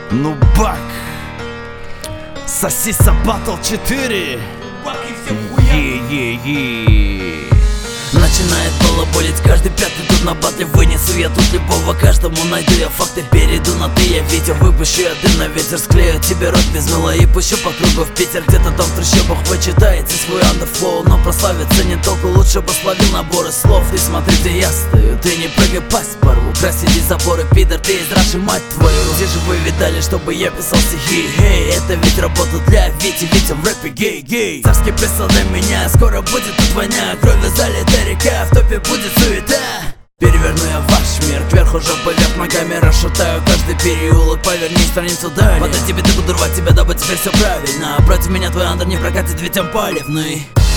Ну бак, Сосиса Батл 4. Е-е-е. Начинает балаболить каждый пятый, тут на батле вынесу я тут любого, каждому найду я факты, перейду на ты, я ветер, выпущу я дым на ветер, склею тебе рот без мыла и пущу по кругу в Питер. Где-то там в трущобах вы читаете свой андерфлоу, но прославиться не толку, лучше бы словил наборы слов. Ты смотри, где я стою, ты не прыгай, пасть порву, красили заборы, пидор, ты из Раши, мать твою. Где же вы видали, чтобы я писал стихи? Эй, это ведь работа для Вити, Витя в рэпе гей-гей. Царский прислал для меня, скоро будет тут война, кровью залита река, в топе будет суета. Переверну я ваш мир, кверху жопы вверх, ногами расшатаю каждый переулок, поверни страницу далее. Вот я тебе буду рвать тебя, дабы теперь все правильно. Против меня твой андер не прокатит, ведь он поливный.